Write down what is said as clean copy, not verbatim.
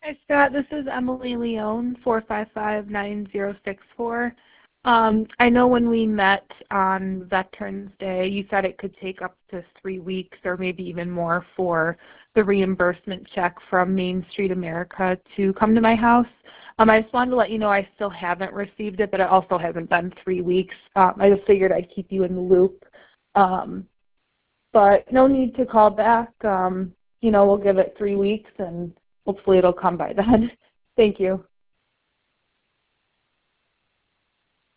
Hi, Scott. This is Emily Leone, 455-9064. I know when we met on Veterans Day, you said it could take up to 3 weeks or maybe even more for the reimbursement check from Main Street America to come to my house. I just wanted to let you know I still haven't received it, but it also hasn't been 3 weeks. I just figured I'd keep you in the loop. But no need to call back. We'll give it 3 weeks and hopefully it'll come by then. Thank you.